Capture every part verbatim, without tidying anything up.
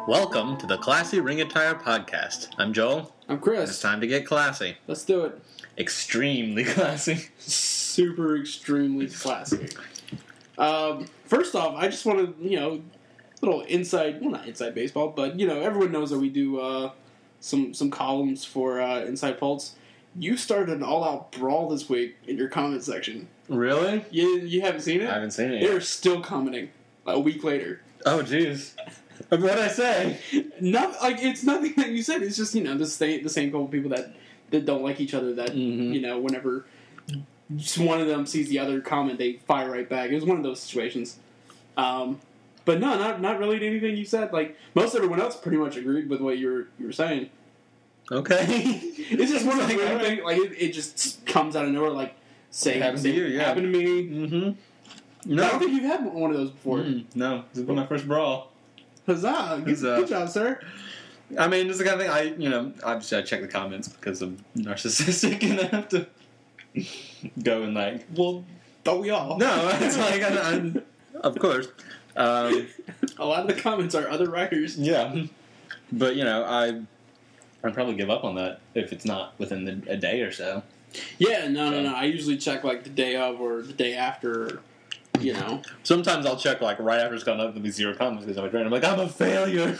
Welcome to the Classy Ring Attire Podcast. I'm Joel. I'm It's Chris. time to get classy. Let's do it. Extremely classy. Super extremely classy. Um, first off, I just want to, you know, little inside, well, not inside baseball, but, you know, everyone knows that we do uh, some some columns for uh, Inside Pulse. You started an all-out brawl this week in your comment section. Really? You, you haven't seen it? I haven't seen it yet. They're still commenting a week later. Oh, jeez. What'd I say? Not, like, it's nothing that you said. It's just, you know, the same, the same couple people that, that don't like each other that, Mhm. you know, whenever just one of them sees the other comment, they fire right back. It was one of those situations. Um, but no, not not really anything you said. Like, most everyone else pretty much agreed with what you were, you were saying. Okay. It's just one of those weird things, like, it, it just comes out of nowhere, like, say, It happened say, to you, yeah. happened to me. Mm-hmm. I don't think you've had one of those before. Mm, no. This was my first brawl. Huzzah! Good, Huzzah. good job, sir. I mean, it's the kind of thing I, you know, obviously I check the comments because I'm narcissistic and I have to go and like, Well, don't we all? no, it's like, I'm, I'm of course. Um, A lot of the comments are other writers. yeah. But, you know, I, I'd probably give up on that if it's not within the, a day or so. Yeah, no, no, So- no. I usually check, like, the day of or the day after, you know. Sometimes I'll check like right after it's gone up, there'll be zero comments because I'm a trainer. I'm like, I'm a failure.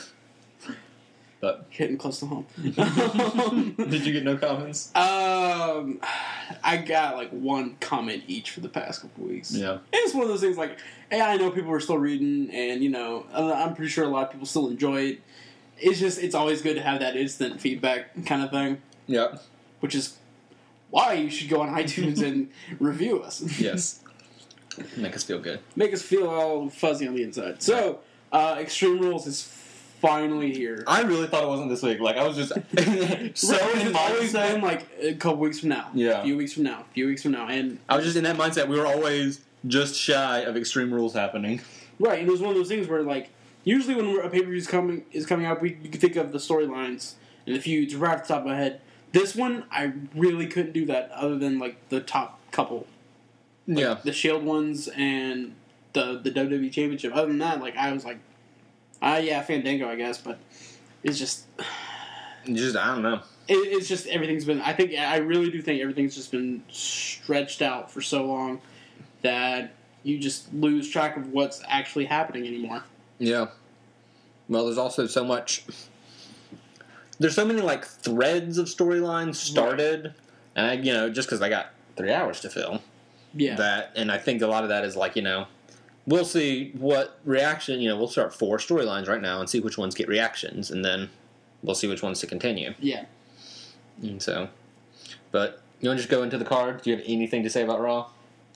But Hitting close to home. um, did you get no comments? um, I got, like, one comment each for the past couple weeks. Yeah. And it's one of those things, like, hey, I know people are still reading, and, you know, I'm pretty sure a lot of people still enjoy it. It's just, it's always good to have that instant feedback kind of thing, Yep. which is why you should go on iTunes and review us. Yes. Make us feel good. Make us feel all fuzzy on the inside. So, uh, Extreme Rules is finally here. I really thought it wasn't this week. Like I was just so Right, in it's always mindset. been like a couple weeks from now. Yeah. A few weeks from now. A few weeks from now. And I was just in that mindset. We were always just shy of Extreme Rules happening. right, and it was one of those things where, like, usually when a pay-per-view is coming, is coming out, we you can think of the storylines and the feuds right off the top of my head. This one, I really couldn't do that other than, like, the top couple. Like, Yeah. the Shield ones and the the W W E Championship. Other than that, like, I was like, ah, yeah, Fandango, I guess, but it's just... Just I don't know. It, it's just everything's been. I think I really do think everything's just been stretched out for so long that you just lose track of what's actually happening anymore. Yeah. Well, there's also so much. There's so many like threads of storylines started, and I, you know, just because I got three hours to fill. Yeah, That, and I think a lot of that is like, you know, we'll see what reaction. You know, we'll start four storylines right now and see which ones get reactions, and then we'll see which ones to continue. yeah. And so, but you want to just go into the card? Do you have anything to say about Raw?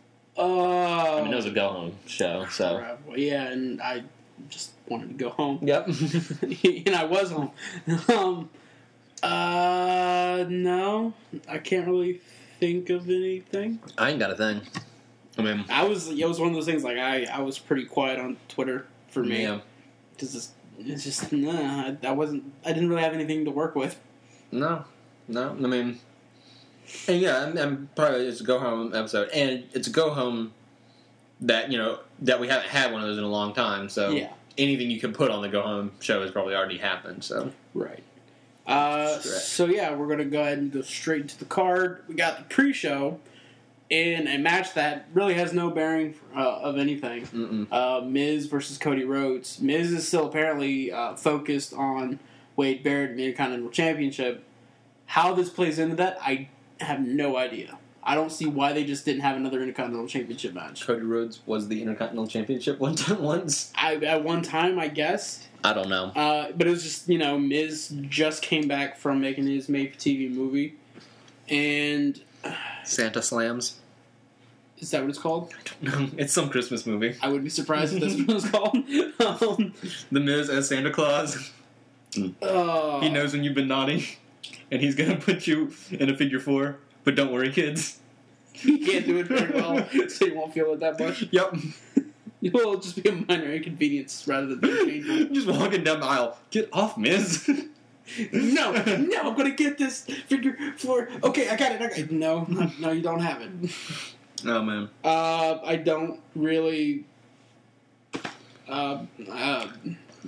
Uh, I mean, it was a go home show, so crap. Well, yeah, and I just wanted to go home. yep. And I was home. um, uh, no, I can't really think of anything. I ain't got a thing. I mean, I was. It was one of those things. Like I, I was pretty quiet on Twitter for me. yeah. Because it's, it's just nah. I, I wasn't. I didn't really have anything to work with. No, no. I mean, and yeah, I'm, I'm probably it's a go home episode, and it's a go home that you know that we haven't had one of those in a long time. So Yeah. anything you can put on the go home show has probably already happened. So Right. Uh, Correct. so yeah, we're gonna go ahead and go straight into the card. We got the pre-show in a match that really has no bearing uh, of anything. Mm-mm. Uh, Miz versus Cody Rhodes. Miz is still apparently uh, focused on Wade Barrett and the Intercontinental Championship. How this plays into that, I have no idea. I don't see why they just didn't have another Intercontinental Championship match. Cody Rhodes was the Intercontinental Championship one time once. I, at one time, I guess. I don't know. Uh, but it was just, you know, Miz just came back from making his made-for-T V movie. And Santa Slams. is that what it's called? No, it's some Christmas movie. I would be surprised if that's what it was called. um, The Miz as Santa Claus. uh, He knows when you've been naughty, and he's gonna put you in a figure four. But don't worry, kids. He can't do it very well, so you won't feel it that much. Yep. It will just be a minor inconvenience rather than being painful. Just walking down the aisle. Get off, Miz. No, no, I'm gonna get this figure four. Okay, I got it. I got it. No, no, you don't have it. Oh man. Uh, I don't really. Uh, uh,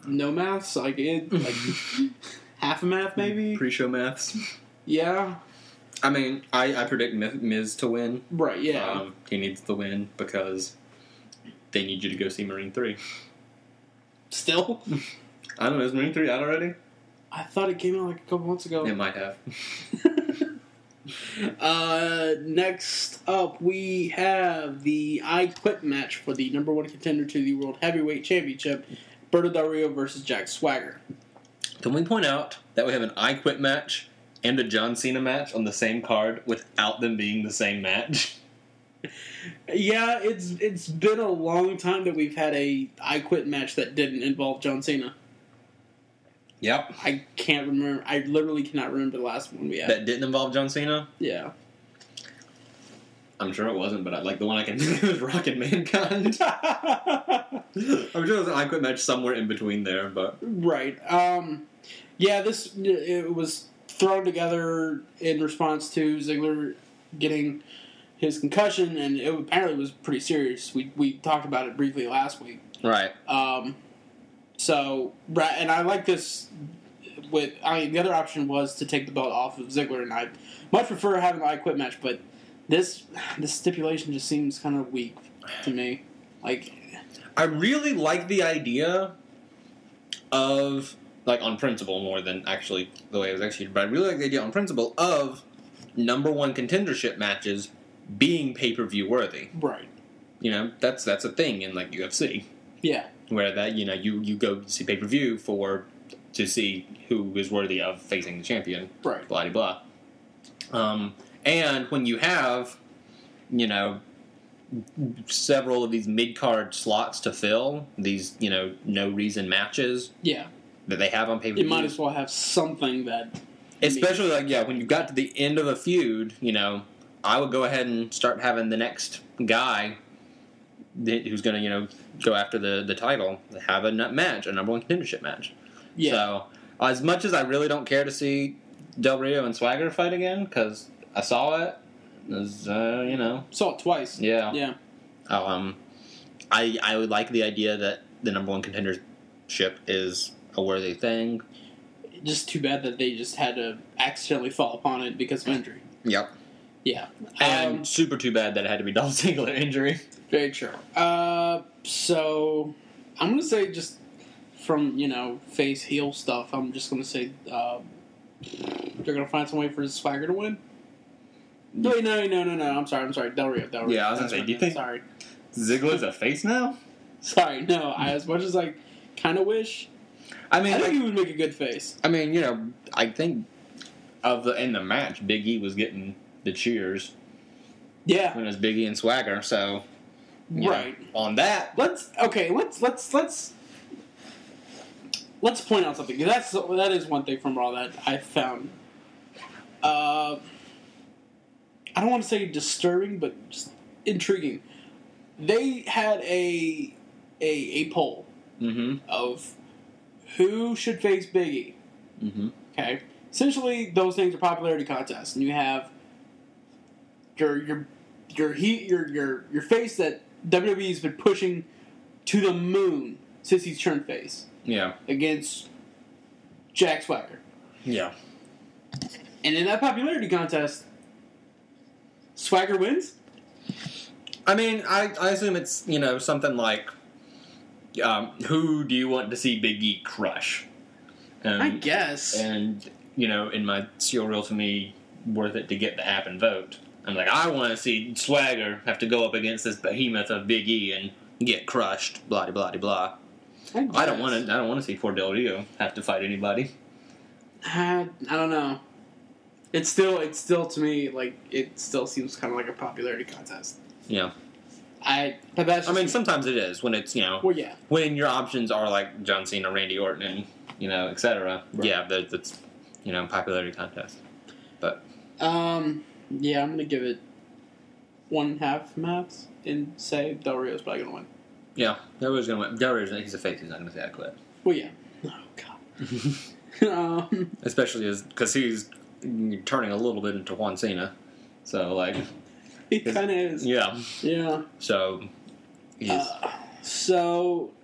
no maths. Like it, like half a math maybe. Pre-show maths. Yeah. I mean, I, I predict Miz to win. Right. Yeah. Um, he needs to win because they need you to go see Marine three. Still. I don't know. Is Marine three out already? I thought it came out like a couple months ago. It might have. uh, next up, we have the I Quit match for the number one contender to the World Heavyweight Championship, Berto Del Rio versus Jack Swagger. Can we point out that we have an I Quit match and a John Cena match on the same card without them being the same match? Yeah, it's it's been a long time that we've had a I Quit match that didn't involve John Cena. Yep. I can't remember. I literally cannot remember the last one we had. That didn't involve John Cena? Yeah. I'm sure it wasn't, but I, like the one I can think of is Rock and Mankind. I'm sure it was an I Quit match somewhere in between there, but... Right. Um, yeah, this it was thrown together in response to Ziggler getting his concussion, and it apparently was pretty serious. We we talked about it briefly last week. Right. Um, so, right, and I like this. With I mean, the other option was to take the belt off of Ziggler, and I much prefer having the I Quit match, but this this stipulation just seems kind of weak to me. Like, I really like the idea of, like, on principle more than actually the way it was executed, but I really like the idea on principle of number one contendership matches being pay-per-view worthy. right? You know, that's that's a thing in, like, U F C. Yeah, Where that, you know, you, you go see pay-per-view for, to see who is worthy of facing the champion. right. Blah, blah, blah. Um, and when you have, you know, several of these mid-card slots to fill, these, you know, no-reason matches Yeah, that they have on pay-per-view. you might as well have something that, Especially, like, yeah, when you got to the end of a feud, you know, I would go ahead and start having the next guy that- who's going to, you know, go after the, the title have a nut match, a number one contendership match. yeah, So, as much as I really don't care to see Del Rio and Swagger fight again, because I saw it, it was, uh, you know, saw it twice. yeah. Yeah, Um, I I would like the idea that the number one contendership is a worthy thing. just too bad that they just had to accidentally fall upon it because of injury. Yep. Yeah, And um, super too bad that it had to be Dolph Ziggler injury. very true. Uh, so I'm gonna say just from you know face heel stuff. I'm just gonna say uh, they're gonna find some way for Swagger to win. No, no, no, no, no. I'm sorry. I'm sorry. Del Rio. Del Rio. Yeah, I was gonna That's say, what do you I meant. think- Sorry. Ziggler's a face now? Sorry. No. I, as much as I kind of wish, I mean, I think like, he would make a good face. I mean, you know, I think of the in the match, Big E was getting the cheers Yeah. when it was Big E and Swagger. So, you Right. know, on that, Let's okay. Let's let's let's let's point out something. That's that is one thing from Raw that I found. Uh, I don't want to say disturbing, but just intriguing. They had a a a poll mm-hmm, of who should face Big E. mm-hmm, Okay, essentially those things are popularity contests, and you have your your your heat your your your face that W W E's been pushing to the moon since he's turned face yeah, against Jack Swagger, yeah. and in that popularity contest, Swagger wins. I mean, I, I assume it's, you know, something like, um, who do you want to see Big E crush? Um, I guess. And, you know, in my Seal Real to Me, worth it to get the app and vote. I'm like, I want to see Swagger have to go up against this behemoth of Big E and get crushed, blah, blah, blah, blah. I, I don't want to. I don't want to see poor Del Rio have to fight anybody. I, I don't know. It's still, it's still to me like it still seems kind of like a popularity contest. Yeah. I, but that's. I Just mean, sometimes it is when it's, you know, well, yeah. when your options are like John Cena, Randy Orton, and, you know, et cetera. Right. Yeah, that, that's, you know, popularity contest. But Um, yeah, I'm gonna give it one and a half maths and say Del Rio's probably gonna win. yeah, Del Rio's gonna win. Del Rio's he's a face. He's not gonna say I quit. Well, yeah. Oh God. um, Especially because he's turning a little bit into Juan Cena. So like, it kind of is. yeah. Yeah. So he's Uh, so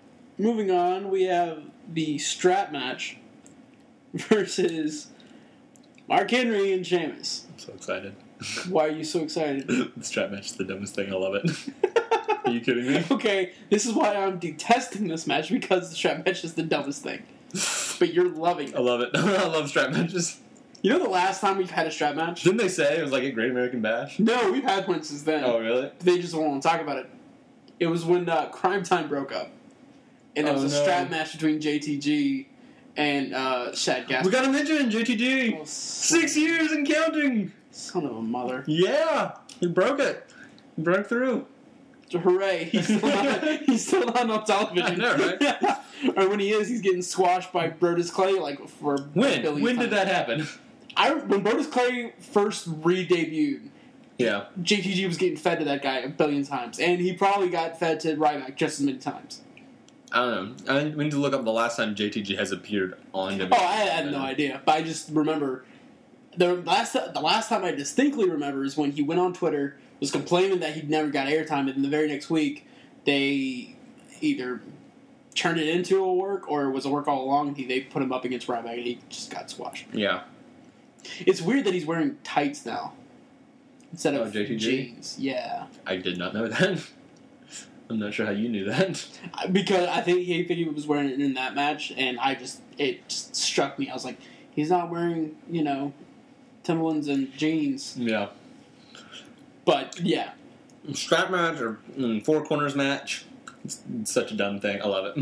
moving on, we have the strap match versus Mark Henry and Sheamus. I'm so excited. Why are you so excited? The strap match is the dumbest thing. I love it. Are you kidding me? Okay, this is why I'm detesting this match, because the strap match is the dumbest thing. But you're loving it. I love it. I love strap matches. You know the last time we've had a strap match? Didn't they say it was like a Great American Bash? No, we've had one since then. Oh, really? They just don't want to talk about it. It was when uh, Crime Time broke up. And there Oh, was a no. strap match between J T G and uh, Shad Gaspard. We got to mention J T G. Oh, Six years and counting. Son of a mother. Yeah, he broke it. He broke through. Hooray. He's still not, he's still not on television. I know, right? Or when he is, he's getting squashed by Brodus Clay like for When? a billion When times. did that happen? I, when Brodus Clay first re-debuted, Yeah. J T G was getting fed to that guy a billion times. And he probably got fed to Ryback just as many times. I don't know. I, we need to look up the last time J T G has appeared on W W E. Oh, I had no idea. But I just remember... The last, the last time I distinctly remember is when he went on Twitter, was complaining that he'd never got airtime, and the very next week, they either turned it into a work, or it was a work all along. He, they put him up against Ryback, and he just got squashed. Yeah. It's weird that he's wearing tights now instead of Oh, J T G? jeans. Yeah, I did not know that. I'm not sure how you knew that. because I think he think he was wearing it in that match, and I just it just struck me. I was like, he's not wearing, you know, Timberlands and jeans. Yeah. But yeah, Strap match or mm, four corners match. It's, it's such a dumb thing. I love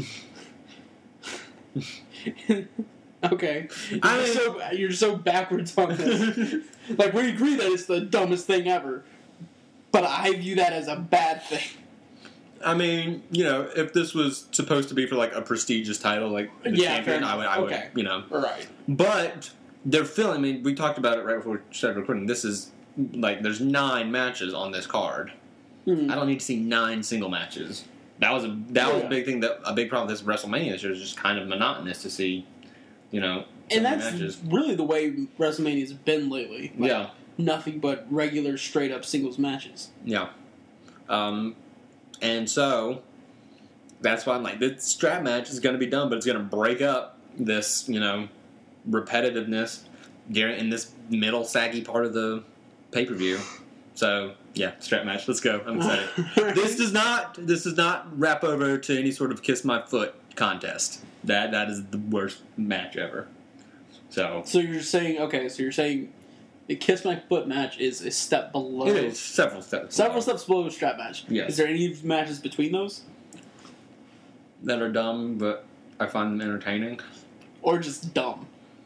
it. okay. You're, I mean- so you're so backwards on this. Like, we agree that it's the dumbest thing ever, but I view that as a bad thing. I mean, you know, if this was supposed to be for like a prestigious title, like the Yeah, champion, fair I would, enough. I would, Okay. you know. Right. But they're filling. I mean, we talked about it right before we started recording. This is like there's nine matches on this card. Mhm. I don't need to see nine single matches. That was a that Oh, was yeah. a big thing. That a big problem with this WrestleMania this year is just kind of monotonous to see, you know, so And many that's matches. really the way WrestleMania's been lately. Like, Yeah, nothing but regular, straight up singles matches. yeah. Um, and so that's why I'm like, this strap match is going to be done, but it's going to break up this, you know, repetitiveness during in this middle saggy part of the pay per view. So yeah, strap match. Let's go. I'm excited. This does not. This does not wrap over to any sort of kiss my foot contest. That that is the worst match ever. So So you're saying, okay, so you're saying the Kiss My Foot match is a step below. it is several steps. Several steps below the strap match. Yes. Is there any matches between those? that are dumb, but I find them entertaining. Or just dumb?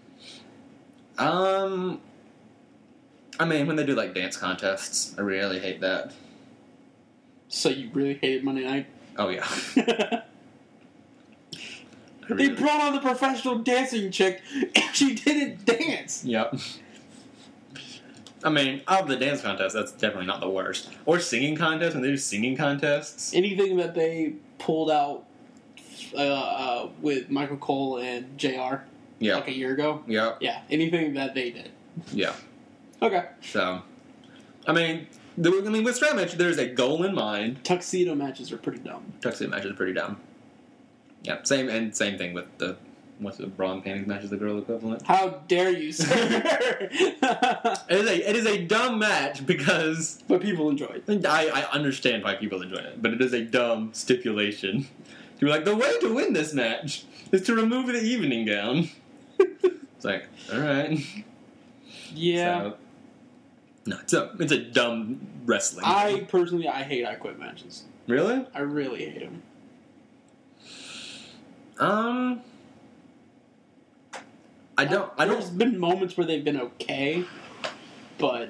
Um, I mean, when they do like dance contests, I really hate that. So you really hated Monday Night? Oh yeah. I They really- brought on the professional dancing chick, and she didn't dance. Yep. I mean, of the dance contest, that's definitely not the worst. Or singing contests, when they do singing contests. Anything that they pulled out uh, uh, with Michael Cole and J R Yeah. like a year ago, Yeah. yeah, anything that they did. Yeah. Okay. So, I mean, the, I mean, with strap match, there's a goal in mind. Tuxedo matches are pretty dumb. Tuxedo match is pretty dumb. Yeah. Same and same thing with the what's the bra and panties match is the girl equivalent. How dare you, sir? It is a it is a dumb match because But people enjoy it. I, I understand why people enjoy it, but it is a dumb stipulation. You're like, the way to win this match is to remove the evening gown. It's like, all right. Yeah. So, no, it's a it's a dumb wrestling. I personally, I hate I Quit matches. really I really hate them. um. I don't. I There's don't. been moments where they've been okay, but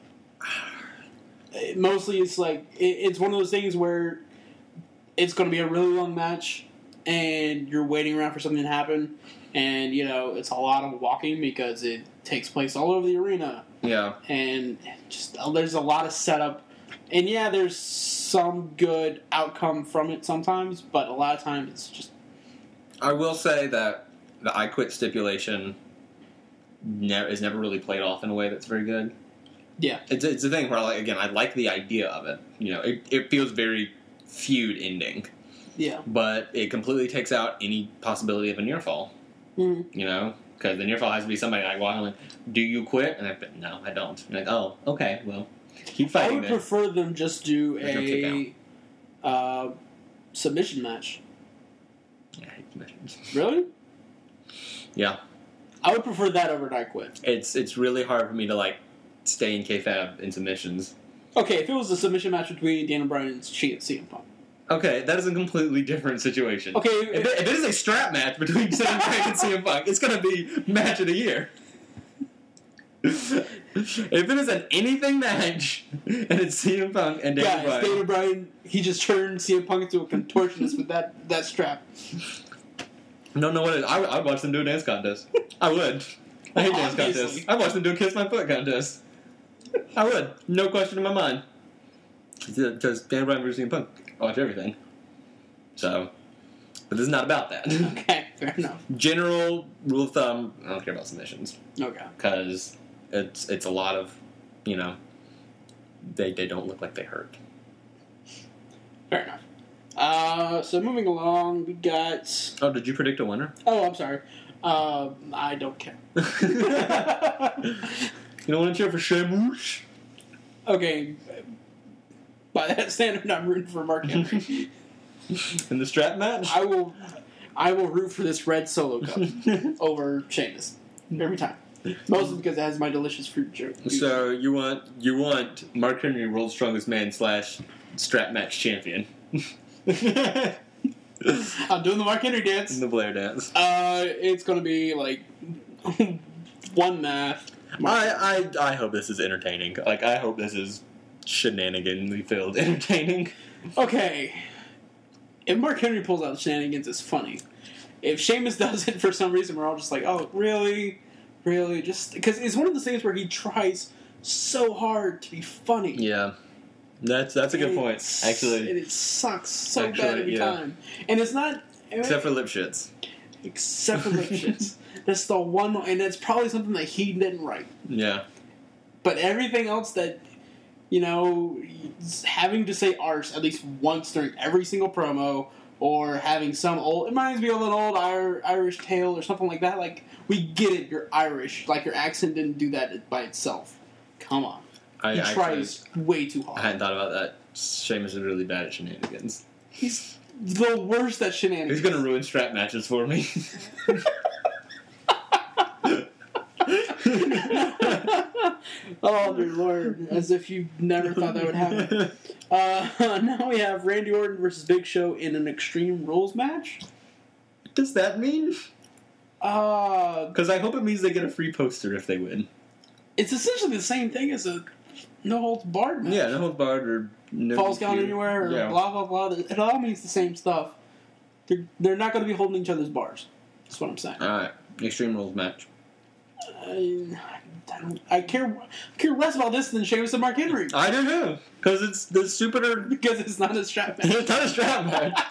it- mostly it's like it, it's one of those things where it's going to be a really long match, and you're waiting around for something to happen, and you know it's a lot of walking because it takes place all over the arena, Yeah. and just uh, there's a lot of setup, and yeah, there's some good outcome from it sometimes, but a lot of times it's just I will say that the I quit stipulation never is never really played off in a way that's very good. yeah. It's it's a thing where, like, again, I like the idea of it. You know, it, it feels very feud ending. Yeah. But it completely takes out any possibility of a near fall. Mm-hmm. You know? Because the near fall has to be somebody like, well, I'm like, do you quit? And I've been, no, I don't. I'm like, oh, okay, well, keep I fighting would then. prefer them just do There's no a uh, submission match. Yeah, I hate submissions. Really? Yeah. I would prefer that over I quit. It's it's really hard for me to, like, stay in kayfabe in submissions. Okay, if it was a submission match between Daniel Bryan and C M Punk. Okay, that is a completely different situation. Okay, If it, if it is a strap match between C M Punk and C M Punk, it's going to be match of the year. If it is an anything match and it's C M Punk and Daniel Guys, Bryan. Daniel Bryan, he just turned C M Punk into a contortionist with that, that strap. No, no, what it is. I, I'd watch them do a dance contest. I would. I hate dance Obviously. contests. I'd watch them do a kiss my foot contest. I would. No question in my mind. Because Daniel Bryan versus C M Punk. I watch everything. So, but this is not about that. Okay, fair enough. General rule of thumb, I don't care about submissions. Okay. Because it's it's a lot of, you know, they, they don't look like they hurt. Fair enough. Uh, so moving along, we got... Oh, did you predict a winner? Oh, I'm sorry. Uh, I don't care. You don't want to cheer for Sheamus? Okay, by that standard, I'm rooting for Mark Henry. In the strap match? I will, I will root for this red Solo Cup over Sheamus every time. Mostly because it has my delicious fruit juice. So you want you want Mark Henry, World's Strongest Man slash strap match champion. I'm doing the Mark Henry dance. The Blair dance. Uh, it's gonna be like one math. I, I I hope this is entertaining. Like I hope this is shenaniganly filled entertaining. Okay, if Mark Henry pulls out shenanigans, it's funny. If Sheamus does it for some reason, we're all just like, oh, really? Really? Just because it's one of those things where he tries so hard to be funny. Yeah. That's that's a good And point. it's- Actually, and it sucks so Actually, bad every yeah. time. And it's not except for lip shits. except for lip shits. That's the one, and that's probably something that he didn't write. Yeah. But everything else that, you know, having to say arse at least once during every single promo, or having some old, it reminds me of an old Ir- Irish tale or something like that. Like, we get it, you're Irish. Like, your accent didn't do that by itself. Come on. I He actually, tries way too I hard. hadn't thought about that. Sheamus is really bad at shenanigans. He's the worst at shenanigans. He's gonna ruin strap matches for me. Oh, dear Lord. As if you never thought that would happen. Uh, now we have Randy Orton versus Big Show in an Extreme Rules match. What does that mean? Uh, Because I hope it means they get a free poster if they win. it's essentially the same thing as a no holds barred match. Yeah, no holds barred or no Falls D Q. count anywhere or Yeah. blah blah blah. It all means the same stuff. They're they're not going to be holding each other's bars. That's what I'm saying. Alright, Extreme Rules match. I, I don't. I care. I care less about this than Sheamus and Mark Henry I do too. Because it's the stupider. because it's not a strap match. It's not a strap match.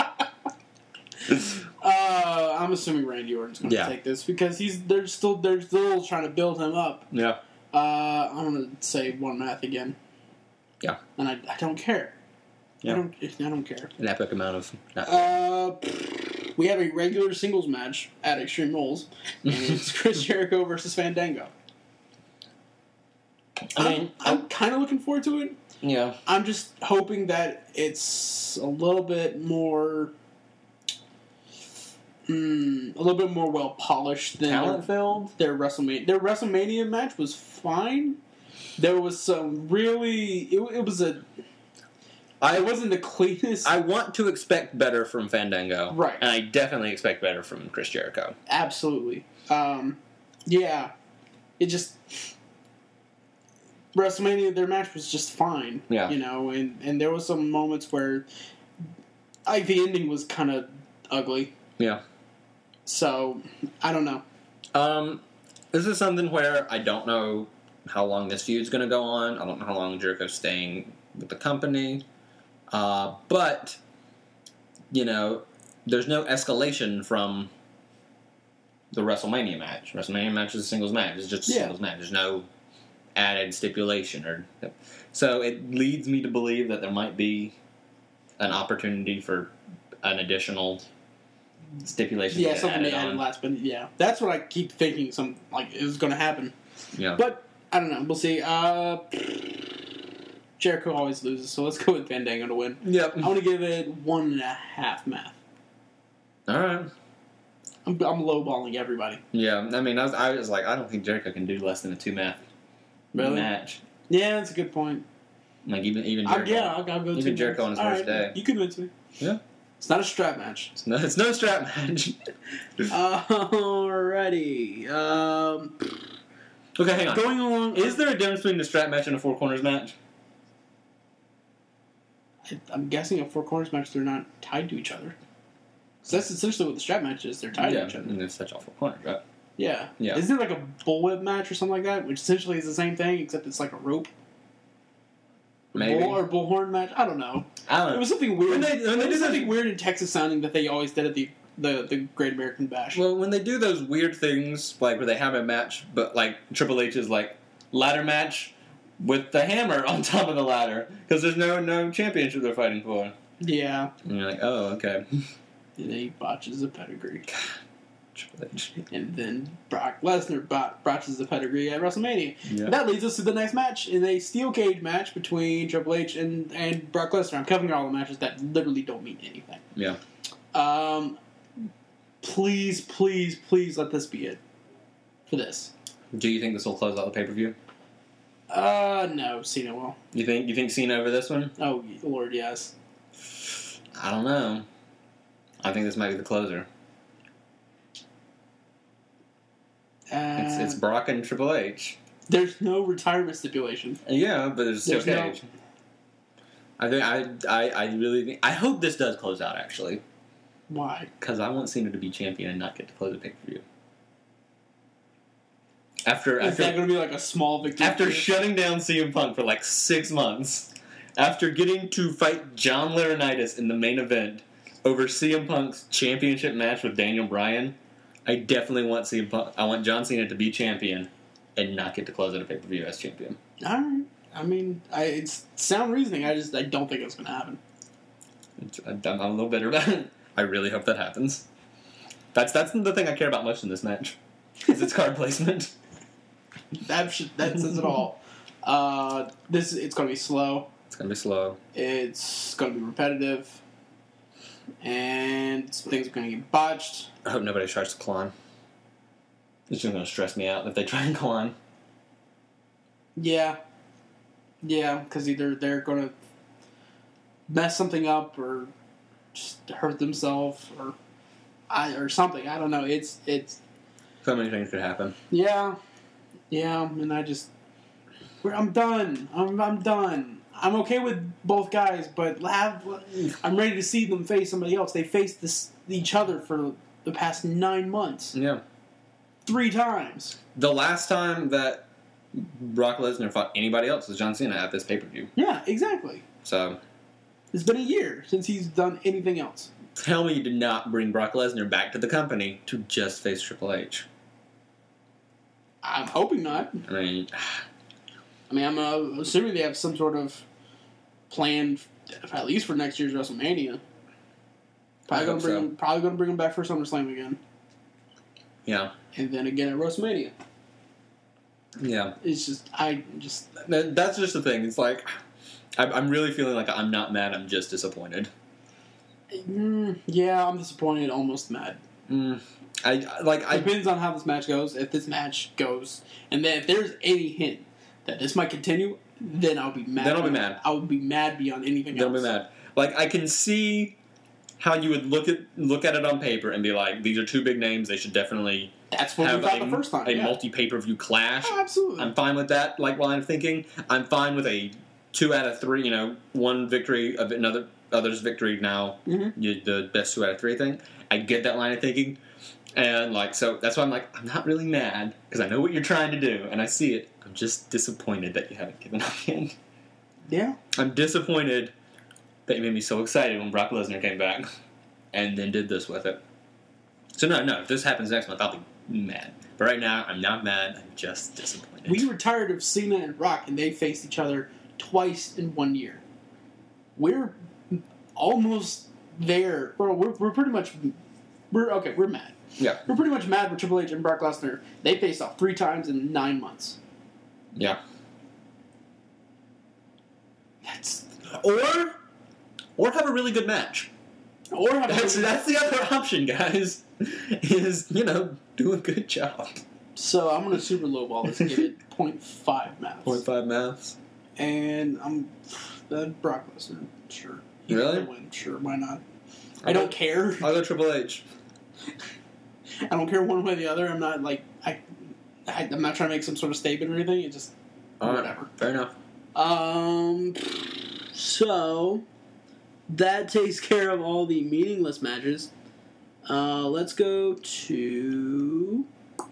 Uh, I'm assuming Randy Orton's going to Yeah. take this because he's they're still they're still trying to build him up. Yeah. Uh, I'm going to say one math again. Yeah. And I, I don't care. Yeah. I don't I don't care. An epic amount of. Uh, we have a regular singles match at Extreme Rules, and it's Chris Jericho versus Fandango. I I'm, mean, I'm kind of looking forward to it. yeah. I'm just hoping that it's a little bit more, mm, a little bit more well polished than Talent filled? their WrestleMania. Their WrestleMania match was fine. There was some really. It, it was a. I It wasn't the cleanest. I want to expect better from Fandango. Right. And I definitely expect better from Chris Jericho. Absolutely. Um, yeah. It just. WrestleMania, their match was just fine. Yeah. You know, and, and there was some moments where. Like, the ending was kind of ugly. Yeah. So, I don't know. Um, this is something where I don't know how long this feud's going to go on. I don't know how long Jericho's staying with the company. Uh, but, you know, there's no escalation from the WrestleMania match. WrestleMania match is a singles match. It's just a Yeah. singles match. There's no added stipulation. or So it leads me to believe that there might be an opportunity for an additional stipulation. Yeah, to something they added added on. last, but yeah, that's what I keep thinking. Some like is going to happen, Yeah. but I don't know. We'll see. Uh, Jericho always loses, so let's go with Fandango to win. Yep. I'm going to give it one and a half math. All right. I'm, I'm lowballing everybody. Yeah, I mean, I was, I was like, I don't think Jericho can do less than a two math Really? match. Yeah, that's a good point. Like even even I'll, Jericho. yeah, I'll, I'll go. Even two Jericho maths. on his All first right, day. You convince me. Yeah. It's not a strap match. It's no, it's no strap match. Alrighty. Um, Okay, hang on. going along. Is there a difference between a strap match and a four corners match? I'm guessing a four corners match. They're not tied to each other. So that's essentially what the strap match is. They're tied yeah, to each other. and it's such all four corners, right? Yeah. Yeah. Isn't there like a bullwhip match or something like that, which essentially is the same thing except it's like a rope? Maybe. Bull or bullhorn match? I don't know. I don't It know. was something weird. When they- when they it was do something those- weird and Texas sounding that they always did at the the, the Great American Bash. Well, when they do those weird things, like where they have a match, but like Triple H is like ladder match with the hammer on top of the ladder because there's no no championship they're fighting for. Yeah. And you're like, oh, okay. And then he botches the pedigree. Triple H. And then Brock Lesnar bot- botches the pedigree at WrestleMania. Yeah. That leads us to the next match in a steel cage match between Triple H and, and Brock Lesnar. I'm covering all the matches that literally don't mean anything. Yeah. Um, please, please, please let this be it for this. Do you think this will close out the pay per view? Uh, no, Cena will. You think you think Cena over this one? Oh, Lord, yes. I don't know. I think this might be the closer. Uh, It's it's Brock and Triple H. there's no retirement stipulation. Yeah, but there's still There's no- cage. I think I, I I really think I hope this does close out actually Why? because I want Cena to be champion and not get to close the pay per view. After Is after that going to be like a small victory? after shutting down C M Punk for like six months, after getting to fight John Laurinaitis in the main event over C M Punk's championship match with Daniel Bryan, I definitely want C M Punk. I want John Cena to be champion and not get to close out a pay per view as champion. All right. I mean, I, it's sound reasoning. I just I don't think it's going to happen. I'm I'm a little bitter about it. I really hope that happens. That's that's the thing I care about most in this match. Is its card placement. That should, that says it all. Uh, this it's going to be slow. It's gonna be slow. It's going to be repetitive, and things are going to get botched. I hope nobody tries to climb. It's just gonna stress me out if they try and climb. Yeah, yeah, because either they're going to mess something up or just hurt themselves or I or something. I don't know. It's it's So many things could happen. yeah, yeah, and I just we're, I'm done. I'm I'm done. I'm okay with both guys, but have, I'm ready to see them face somebody else. They faced this each other for the past nine months, Yeah. three times. The last time that Brock Lesnar fought anybody else was John Cena at this pay per view. Yeah, exactly. So It's been a year since he's done anything else. tell me you did not bring Brock Lesnar back to the company to just face Triple H. I'm hoping not. I mean, I mean, I'm uh, assuming they have some sort of plan, f- at least for next year's WrestleMania. Probably I gonna hope bring so. him. Probably gonna bring him back for SummerSlam again, yeah, and then again at WrestleMania. yeah. It's just I just That- That's just the thing. It's like I'm I'm really feeling like I'm not mad. I'm just disappointed. mm, yeah, I'm disappointed, almost mad. Mm, I like I Depends on how this match goes. If this match goes, and then if there's any hint that this might continue, then I'll be mad. Then I'll be beyond- mad. I would be mad beyond anything don't else. be mad. Like I can see how you would look at look at it on paper and be like, these are two big names. They should definitely That's what we have thought a, the first time. a yeah. multi pay per view clash. Oh, absolutely. I'm fine with that. Like line of thinking. I'm fine with a two out of three. You know, one victory of another other's victory. Now Mhm. you, the best two out of three thing. I get that line of thinking, and like so that's why I'm like I'm not really mad because I know what you're trying to do and I see it. I'm just disappointed that you haven't given up yet. yeah. I'm disappointed that you made me so excited when Brock Lesnar came back and then did this with it. So no, no, if this happens next month, I'll be mad. But right now, I'm not mad. I'm just disappointed. We were tired of Cena and Rock, and they faced each other twice in one year. We're almost they're well, we're we're pretty much we're okay. We're mad. Yeah. We're pretty much mad with Triple H and Brock Lesnar. They faced off three times in nine months. Yeah. That's Or, or have a really good match. or have That's that's the other option, guys. Is you know do a good job. So I'm gonna super lowball this and give it point five maths. Point five maths. And I'm then Brock Lesnar. Sure. He Really? can win. Sure. Why not? I don't care. I'll go Triple H. I don't care one way or the other. I'm not like I, I I'm not trying to make some sort of statement or anything. It's just All right. whatever. Fair enough. Um. So that takes care of all the meaningless matches. Uh, let's go to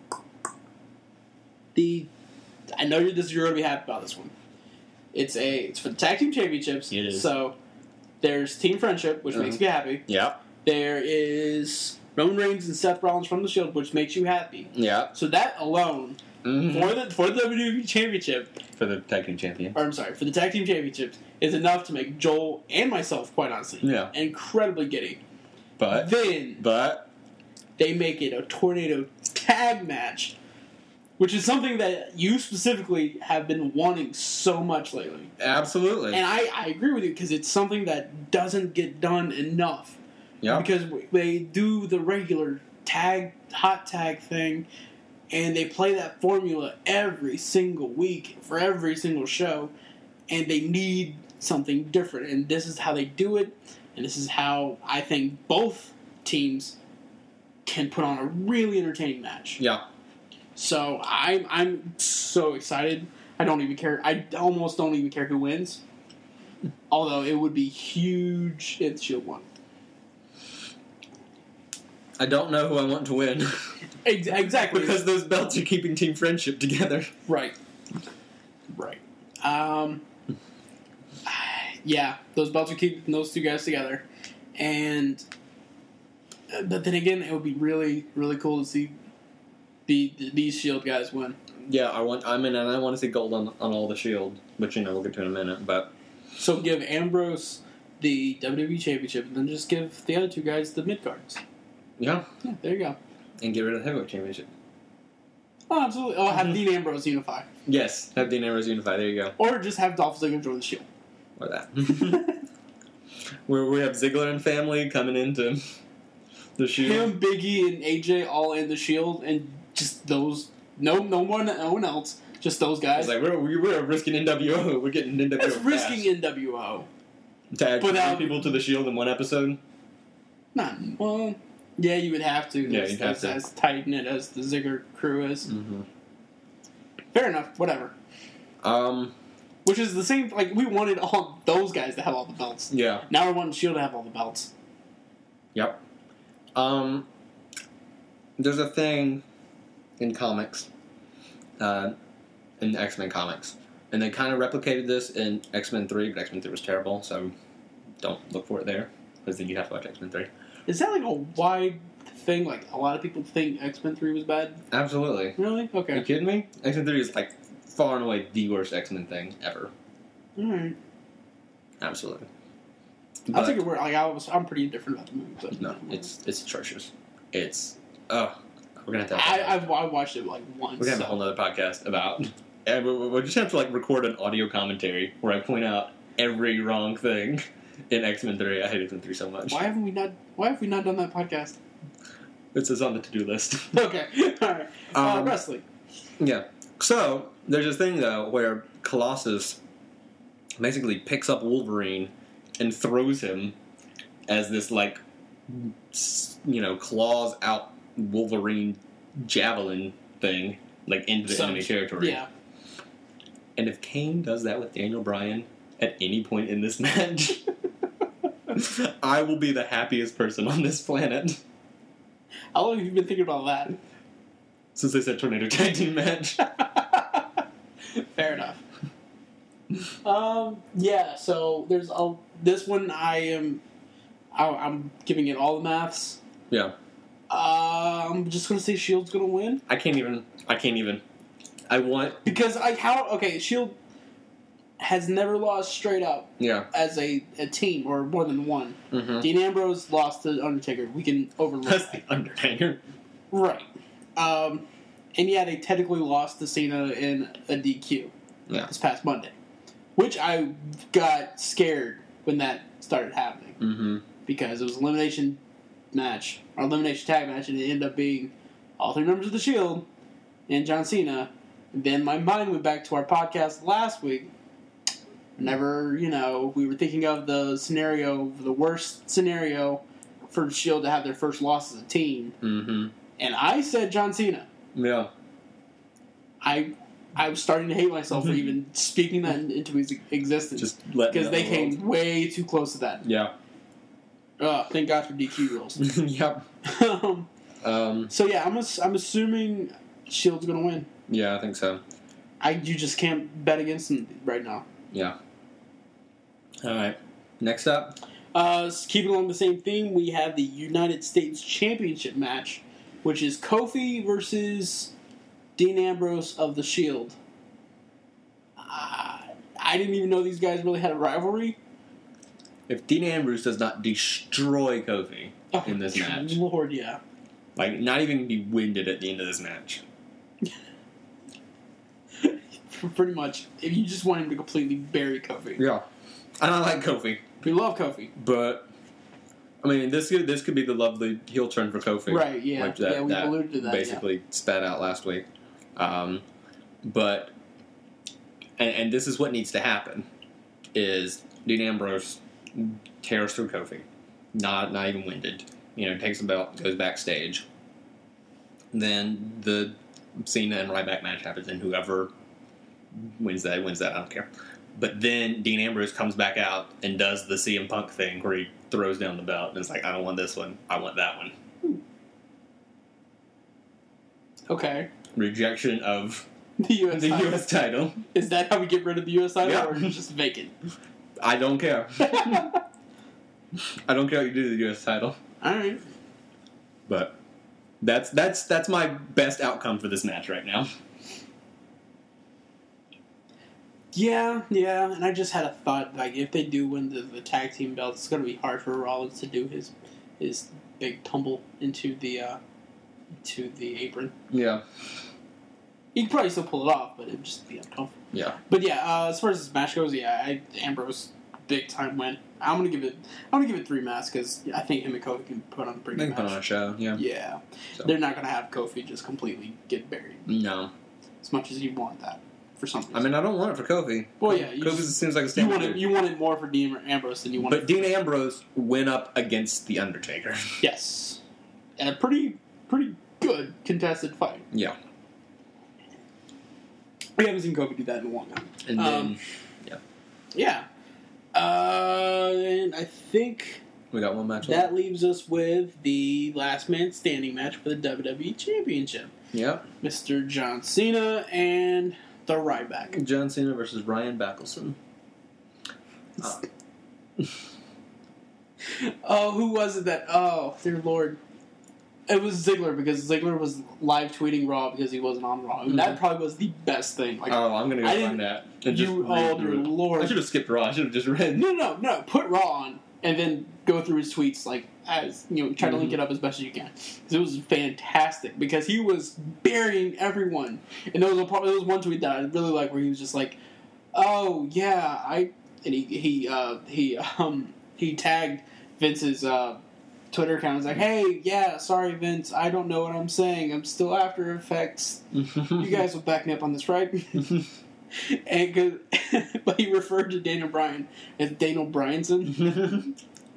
the. I know you're this. You're gonna be happy about this one. It's a. It's for the tag team championships. It is. So there's Team Friendship, which Uh-huh. makes me happy. Yeah. There is Roman Reigns and Seth Rollins from the Shield, which makes you happy. Yeah. So that alone Mm-hmm. for the for the W W E Championship, For the tag team champion. or I'm sorry, for the tag team championships, is enough to make Joel and myself, quite honestly, Yeah. incredibly giddy. But Then but they make it a tornado tag match, which is something that you specifically have been wanting so much lately. absolutely. And I, I agree with you because it's something that doesn't get done enough. Yeah. Because they do the regular tag, hot tag thing, and they play that formula every single week for every single show, and they need something different. And this is how they do it, and this is how I think both teams can put on a really entertaining match. Yeah. So I'm I'm so excited. I don't even care. I almost don't even care who wins. Although it would be huge if the Shield won. I don't know who I want to win. Ex- exactly. Because those belts are keeping Team Friendship together. Right. Right. Um. Yeah, those belts are keeping those two guys together, and uh, but then again, it would be really, really cool to see the, the these Shield guys win. Yeah, I want. I mean, and I want to see gold on on all the Shield, which you know we'll get to in a minute. But So give Ambrose the W W E Championship, and then just give the other two guys the mid cards. yeah, Yeah, there you go. and get rid of the heavyweight championship. Oh, absolutely. Oh, have Dean Ambrose unify, Yes, have Dean Ambrose unify. There you go. or just have Dolph Ziggler join the Shield. Or that. Where we have Ziggler and family coming into the Shield. Him, Biggie, and A J all in the Shield, and just those. No, no one, no one else. Just those I guys. was like, we're, we're risking N W O. We're getting N W O. That's risking N W O. To add But, three um, people to the Shield in one episode. Not well. Yeah, you would have to. Yeah, as, you'd have as, to. as tight knit as the Ziggler crew is. Mm-hmm. Fair enough. Whatever. Um. Which is the same. Like we wanted all those guys to have all the belts. Yeah. Now we're wanting Shield to have all the belts. Yep. Um. There's a thing in comics, uh, in X-Men comics, and they kind of replicated this in X-Men three, but X-Men three was terrible, so don't look for it there, because then you have to watch X-Men three. Is that like a wide thing? Like a lot of people think X-Men three was bad. Absolutely. Really? Are you Okay. kidding me? X-Men three is like far and away the worst X-Men thing ever. All right. Absolutely. I'll But- take it where like I was. I'm pretty indifferent about the movie, but No, it's it's atrocious. It's oh, we're gonna have to. I, Have, I've I watched it like once. we're gonna have a so- whole other podcast about. And we we just have to like record an audio commentary where I point out every wrong thing in X-Men three. I hate X-Men three so much. Why haven't we not? Why have we not done that podcast? This is on the to-do list. Okay. All right. Uh, Um, wrestling. Yeah. So there's this thing though where Colossus basically picks up Wolverine and throws him as this like s- you know claws out Wolverine javelin thing like into the So- enemy territory. Yeah. And if Kane does that with Daniel Bryan at any point in this match, I will be the happiest person on this planet. How long have you been thinking about that? Since they said tornado tag team match. Fair enough. Um. Yeah. So there's a this one. I am. I, I'm giving it all the maths. Yeah. Uh, I'm just gonna say Shield's gonna win I can't even. I can't even. I want. because like how okay Shield. has never lost straight up Yeah. as a, a team or more than one. Mm-hmm. Dean Ambrose lost to Undertaker. We can overlook That's that. the Undertaker. Right. Um, and yeah, they technically lost to Cena in a D Q Yeah. this past Monday, which I got scared when that started happening Mm-hmm. because it was an elimination match or elimination tag match, and it ended up being all three members of the Shield and John Cena. And then my mind went back to our podcast last week. Whenever, you know, we were thinking of the scenario, the worst scenario for the Shield to have their first loss as a team. Mm-hmm. And I said John Cena. Yeah. I I was starting to hate myself for even speaking that into his existence. Just let because they came way too close to that. Yeah. Uh, thank God for D Q rules. Yep. um, Um. so yeah, I'm ass- I'm assuming Shield's gonna win. Yeah, I think so. I you just can't bet against them right now. Yeah. All right. Next up. Uh, keeping along the same theme, we have the United States Championship match, which is Kofi versus Dean Ambrose of the Shield. Uh, I didn't even know these guys really had a rivalry. If Dean Ambrose does not destroy Kofi Oh, in this match, Lord, yeah. like not even be winded at the end of this match. Pretty much. If you just want him to completely bury Kofi. Yeah. And I like Kofi, We love Kofi. but I mean, this could this could be the lovely heel turn for Kofi, Right, yeah. Like that, yeah, we that alluded to that. basically spat out last week. Um, but and, and this is what needs to happen: is Dean Ambrose tears through Kofi, not not even winded. You know, takes the belt, goes backstage. Then the Cena and Ryback match happens, and whoever wins that wins that. I don't care. But then Dean Ambrose comes back out and does the C M Punk thing where he throws down the belt and it's like, I don't want this one, I want that one. Yeah. Okay. Rejection of The U S the title. U S title. Is that how we get rid of the U S title, Yeah. or is it just vacant? I don't care. I don't care what you do to the U S title. Alright. But that's that's that's my best outcome for this match right now. Yeah, yeah, and I just had a thought, like, if they do win the, the tag team belts, it's going to be hard for Rollins to do his his big tumble into the uh, into the apron. Yeah. He could probably still pull it off, but it would just be uncomfortable. Yeah. But yeah, uh, as far as this match goes, yeah, I, Ambrose, big time win. I'm gonna give it. I'm gonna give it three masks because I think him and Kofi can put on a pretty They good can put match. on a show, yeah. Yeah, So. they're not gonna have Kofi just completely get buried No. as much as you want that for some reason. I mean, I don't want it for Kofi. well, yeah, you, Kofi just, seems like a you standard want it. dude. You want it more for Dean Ambrose than you want. But it Dean Ambrose went up against The Undertaker. Yes, and a pretty pretty good contested fight. Yeah. We haven't seen Kofi do that in a long time. And then, Um, Yeah. Uh, and I think we got one match left. that leaves us with the last man standing match for the W W E Championship. Yep. Mister John Cena and the Ryback. John Cena versus Ryan Backelson. Uh, Oh, who was it that... Oh, dear Lord. It was Ziggler, because Ziggler was live tweeting Raw because he wasn't on Raw. And that Mhm. probably was the best thing. Like, oh, I'm going to I go didn't- find that. And just you, read oh, dear through it. Lord. I should have skipped Raw. I should have just read. No, no, no. Put Raw on and then go through his tweets, like, as, you know, try to link Mhm. it up as best as you can. Because it was fantastic. Because he was burying everyone. And there was, a, part- there was one tweet that I really liked where he was just like, oh, yeah, I... And he, he, uh, he, um, he tagged Vince's, uh, Twitter account. He's like, hey, yeah, sorry, Vince, I don't know what I'm saying. I'm still After Effects. You guys will back me up on this, right? and cause, but he referred to Daniel Bryan as Daniel Bryanson.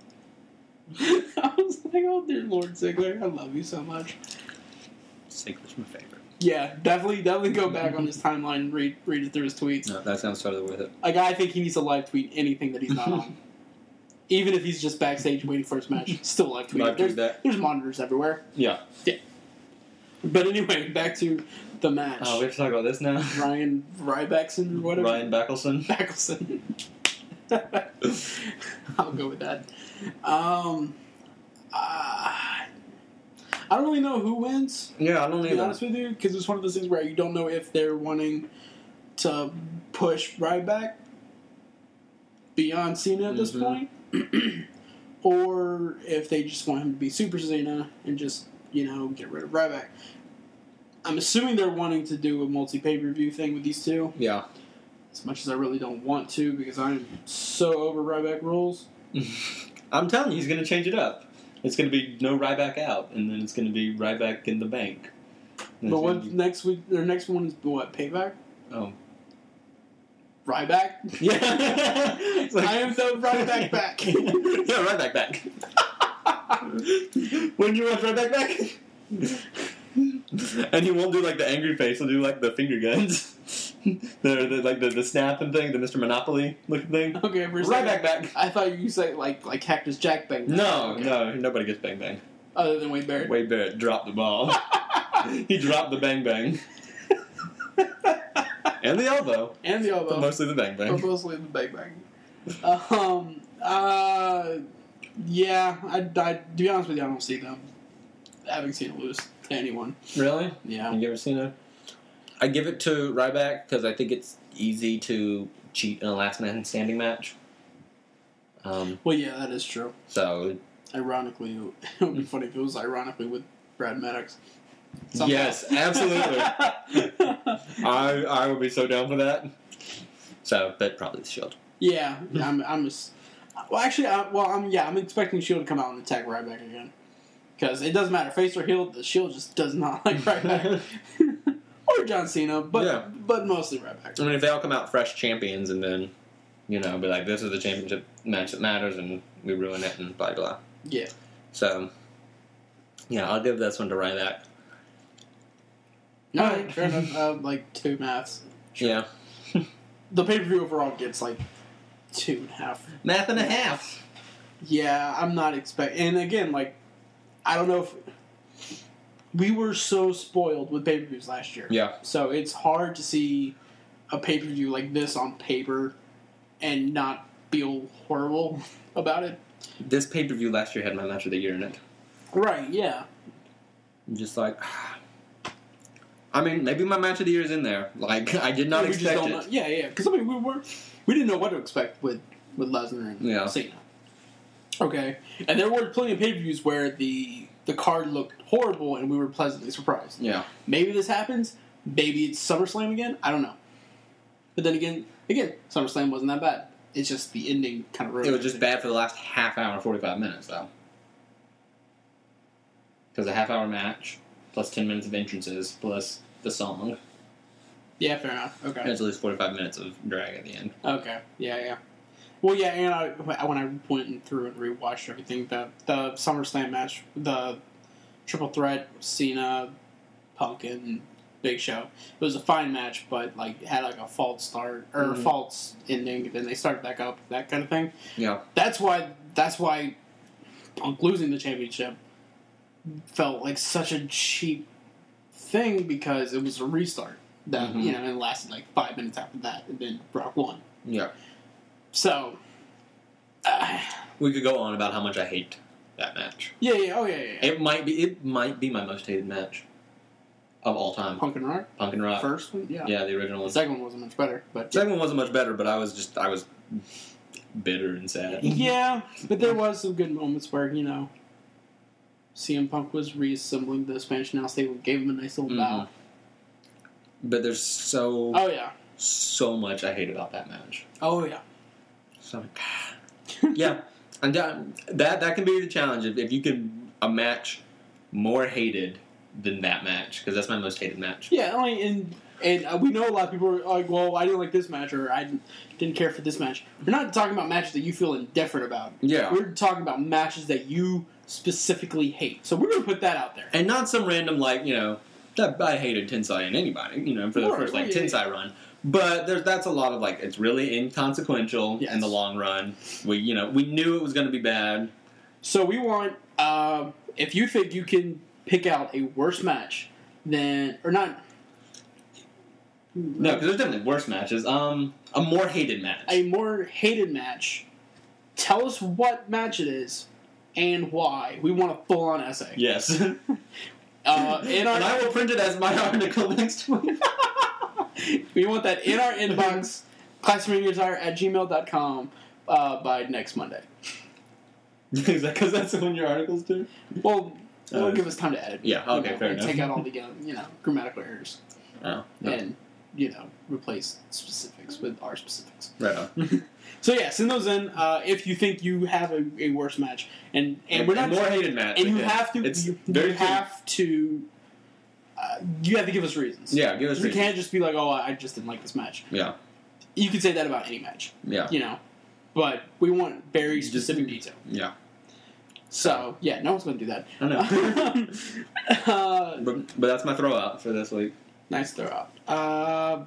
I was like, oh, dear Lord Ziggler, I love you so much. Ziggler's my favorite. Yeah, definitely, definitely go back on his timeline and read, read it through his tweets. No, that sounds totally worth it. Like, I think he needs to live tweet anything that he's not on. Even if he's just backstage waiting for his match, still live tweet. Live tweet There's, that. there's monitors everywhere. Yeah. But anyway, back to the match. Oh, we have to talk about this now? Ryan Rybackson or whatever. Ryan Backelson. Backelson. I'll go with that. Um, uh, I don't really know who wins, Yeah, I don't to be either. honest with you, because it's one of those things where you don't know if they're wanting to push Ryback beyond Cena at this Mhm. point, or if they just want him to be Super Cena and just, you know, get rid of Ryback. I'm assuming they're wanting to do a multi pay per view thing with these two. Yeah. As much as I really don't want to, because I'm so over Ryback rules. I'm telling you, he's going to change it up. It's going to be no Ryback out, and then it's going to be Ryback in the bank. And But it's what gonna be- next week? Their next one is what? Payback? Oh. Ryback? Yeah. It's like- I am the Ryback back. Yeah, Ryback back. When you want Ryback back? And he won't do like the angry face, he'll do like the finger guns. the, the like the, the snapping thing, the Mister Monopoly looking thing. Okay, for a Right second, back back. I thought you said like like Cactus Jack thing. No, Okay. no, nobody gets bang bang. Other than Wade Barrett. Wade Barrett dropped the ball. He dropped the bang bang. And the elbow. And the elbow. But mostly the bang Or bang. mostly the bang bang. Um. Uh. Yeah. I, I. To be honest with you, I don't see them having Cena lose to anyone. Really? Yeah. You ever seen it? I give it to Ryback because I think it's easy to cheat in a last man standing match. Um, Well, yeah, that is true. so Ironically, it would be funny if it was ironically with Brad Maddox. Somehow. yes, absolutely. I I would be so down for that. So, but probably the Shield. Yeah, I'm. I'm. Just, well, actually, I, well, I'm. Yeah, I'm expecting Shield to come out and attack Ryback again, because it doesn't matter face or heel. The Shield just does not like Ryback or John Cena, but Yeah. but mostly Ryback. I mean, if they all come out fresh champions and then, you know, be like, this is the championship match that matters, and we ruin it, and blah blah. Yeah. So, yeah, I'll give this one to Ryback. All right, fair enough. Uh, like two maths. Yeah, The pay per view overall gets like two and a half. math and a half. Yeah, I'm not expecting. And again, like, I don't know if we were so spoiled with pay per views last year. Yeah. So it's hard to see a pay per view like this on paper and not feel horrible about it. This pay per view last year had my match of the year in it. Right. Yeah. I'm just like, I mean, maybe my match of the year is in there. Like, I did not we just expect don't it. know. Yeah, yeah. Because I mean, we were we didn't know what to expect with with Lesnar and Yeah. Cena. Okay, and there were plenty of pay per views where the the card looked horrible and we were pleasantly surprised. Yeah. Maybe this happens. Maybe it's SummerSlam again. I don't know. But then again, again, SummerSlam wasn't that bad. It's just the ending kind of ruined It was just everything. bad for the last half hour, forty-five minutes, though. Because a half hour match, plus ten minutes of entrances, plus the song. Yeah, fair enough. Okay. It's at least forty-five minutes of drag at the end. Okay. Yeah, yeah. Well, yeah, and I, when I went through and rewatched everything, the the SummerSlam match, the triple threat, Cena, Punk, and Big Show, it was a fine match, but like it had like a false start or Mhm. false ending. Then they started back up, that kind of thing. Yeah. That's why. That's why Punk losing the championship felt like such a cheap thing because it was a restart. That Mhm. you know, and it lasted like five minutes after that, and then Brock won. Yeah. So, uh, We could go on about how much I hate that match. yeah, yeah, oh yeah, yeah. yeah. It might be it might be my most hated match of all time. Punk and Rock, Punk and Rock. first one, yeah. Yeah, the original The one. second one wasn't much better, but Second one wasn't much better, but I was just I was bitter and sad. yeah, but there was some good moments where you know, C M Punk was reassembling the Spanish announce table, gave him a nice little bow. But there's so Oh yeah, so much I hate about that match. oh yeah. So yeah, and that that that can be the challenge if, if you can a match more hated than that match because that's my most hated match. Yeah, I mean, and and uh, we know a lot of people are like, well, I didn't like this match, or I didn't, didn't care for this match. We're not talking about matches that you feel indifferent about. Yeah. We're talking about matches that you specifically hate. So we're going to put that out there. And not some random like you know that I hated Tensai in anybody you know for the Right, first like yeah, yeah, Tensai run. But there's that's a lot of like it's really inconsequential Yes. in the long run. We you know we knew it was going to be bad. So we want, uh, if you think you can pick out a worse match than, or not, No, because there's definitely worse matches. Um, a more hated match. a more hated match, tell us what match it is and why. We want a full-on essay. Yes. Uh, in our, And I will print it as my article next week. we want that in our inbox, classroomguitar at gmail dot com. uh, by next Monday. Is that because that's when your articles do? Well, it'll Uh, give us time to edit. yeah, okay, you know, fair and enough. take out all the, uh, you know, grammatical errors. Oh, no. And, you know, replace specifics with our specifics. Right on. So, yeah, send those in uh, if you think you have a, a worse match. And and, And we're not... more hated match. And you again. have to... It's you, very you have to... Uh, you have to give us reasons. Yeah, give us You reasons. can't just be like, oh, I just didn't like this match. Yeah. You can say that about any match. Yeah. You know? But we want very Just- specific detail. Yeah. So, yeah, no one's going to do that. I know. uh, but, but that's my throw out for this week. nice throw out. Uh,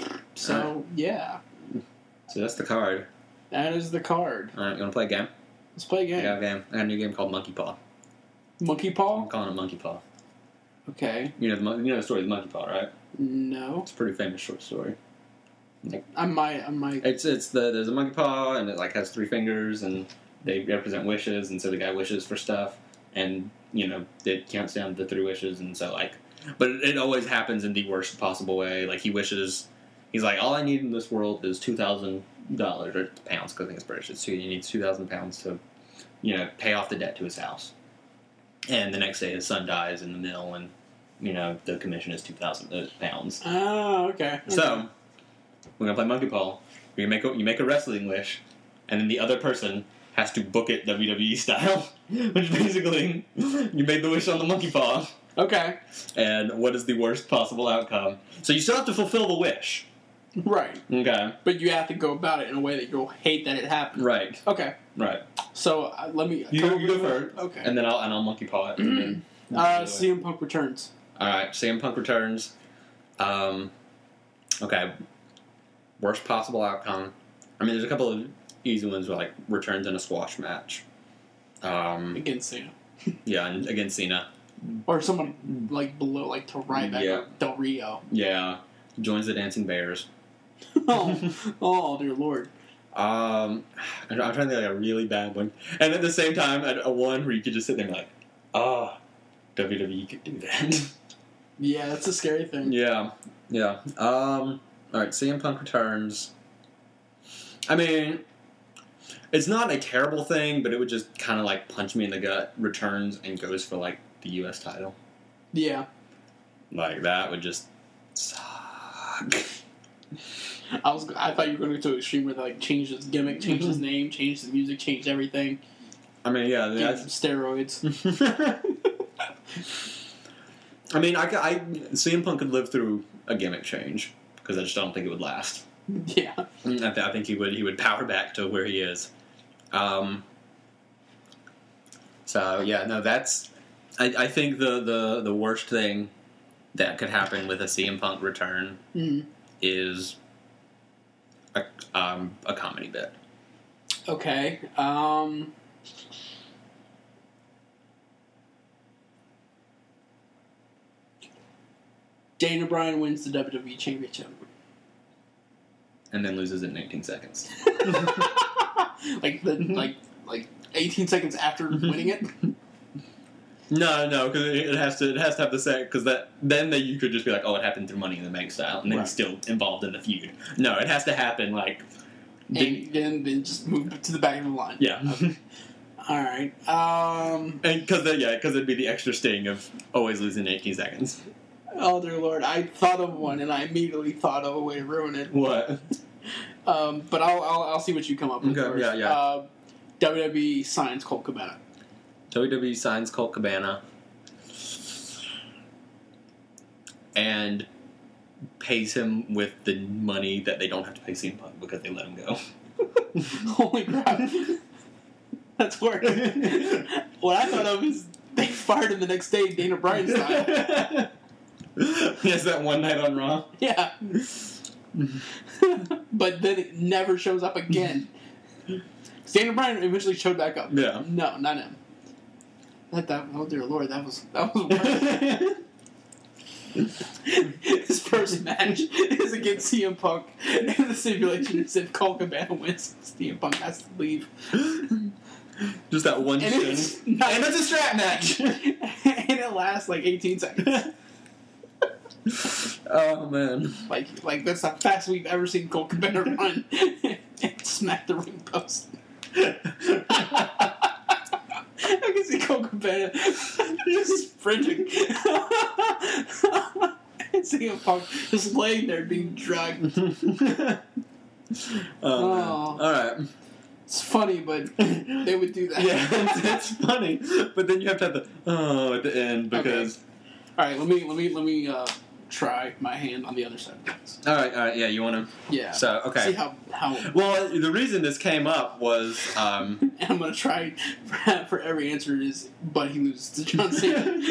so, yeah. So that's the card. That is the card. Alright, you want to play a game? Let's play a game. I got a game. I got a new game called Monkey Paw. Monkey I'm Paw? calling it Monkey Paw. Okay. You know the, mon- you know the story of the Monkey Paw, right? No. It's a pretty famous short story. I might, I might. It's it's the there's a monkey paw and it like has three fingers and they represent wishes and so the guy wishes for stuff and you know it counts down to three wishes and so like but it, it always happens in the worst possible way. Like he wishes he's like all I need in this world is two thousand dollars or pounds because I think it's British. It's two, he needs two thousand pounds to you know pay off the debt to his house. And the next day his son dies in the mill and you know the commission is two thousand pounds. Oh, okay. So, we're gonna play Monkey Paw. You make a, you make a wrestling wish, and then the other person has to book it W W E style, which basically you made the wish on the monkey paw. Okay. And what is the worst possible outcome? So you still have to fulfill the wish. Right. Okay. But you have to go about it in a way that you'll hate that it happened. Right. Okay. Right. So uh, let me. You, come you go up with- first. Okay. And then I'll and I'll monkey paw it. And then, uh, C M Punk returns. All right. C M Punk returns. Um. Okay. Worst possible outcome. I mean, there's a couple of easy ones where like returns in a squash match. Um. Against Cena. Yeah, and against Cena. Or someone like below, like to Ryback Yeah. or Del Rio. Yeah. Joins the Dancing Bears. oh, oh, dear Lord. Um, I'm trying to think of like a really bad one. And at the same time, a one where you could just sit there and be like, oh, W W E could do that. Yeah, that's a scary thing. yeah. Yeah. Um, alright, C M Punk returns. I mean, it's not a terrible thing, but it would just kind of like punch me in the gut. Returns and goes for like the U S title. Yeah. Like, that would just suck. I was. I thought you were going to go to an extreme where they like change his gimmick, change his name, change his music, change everything. I mean, yeah, Give him that's... some steroids. I mean, I, I, C M Punk could live through a gimmick change, because I just don't think it would last. Yeah. I, th- I think he would he would power back to where he is. Um, so, yeah, no, that's... I, I think the, the, the worst thing that could happen with a C M Punk return Mm. is a, um, a comedy bit. Okay. Um. Daniel Bryan wins the W W E Championship. And then loses it in eighteen seconds. like the like like eighteen seconds after winning it. No, no, because it, it has to. It has to have the set. Because that then that you could just be like, oh, it happened through Money in the Bank style, and then Right. he's still involved in the feud. No, it has to happen like. And then, then just move to the back of the line. Yeah, All right. Um. and because yeah, because it'd be the extra sting of always losing eighteen seconds. Oh dear Lord! I thought of one, and I immediately thought of a way to ruin it. What? Um. But I'll I'll, I'll see what you come up with Okay, first. yeah, yeah. Uh, W W E signs Colt Cabana. W W E signs Colt Cabana and pays him with the money that they don't have to pay C M Punk because they let him go. Holy crap! That's worse. What I thought of is they fired him the next day, Dana Bryan style. He has that one night on Raw. Yeah. But then it never shows up again. Dana Bryan eventually showed back up. Yeah. No, not him. That, that, oh dear Lord, that was that was worse. His first match is against C M Punk, and the stipulation is if Colt Cabana wins, C M Punk has to leave. Just that one And shin. it's, not, And it's a strap match. and it lasts like eighteen seconds. Oh man. Like, like that's the fastest we've ever seen Colt Cabana run and smack the ring post. I can see Colt Cabana just sprinting. And C M Punk just laying there being dragged. oh, Oh. All right. It's funny, but they would do that. Yeah, it's, it's funny, but then you have to have the oh at the end because. Okay. All right, let me let me let me uh, try my hand on the other side of things. All right, all right, yeah, you want to. Yeah. So okay. See how how. Well, the reason this came up was. Um, And I'm gonna try for, for every answer is, but he loses to John Cena.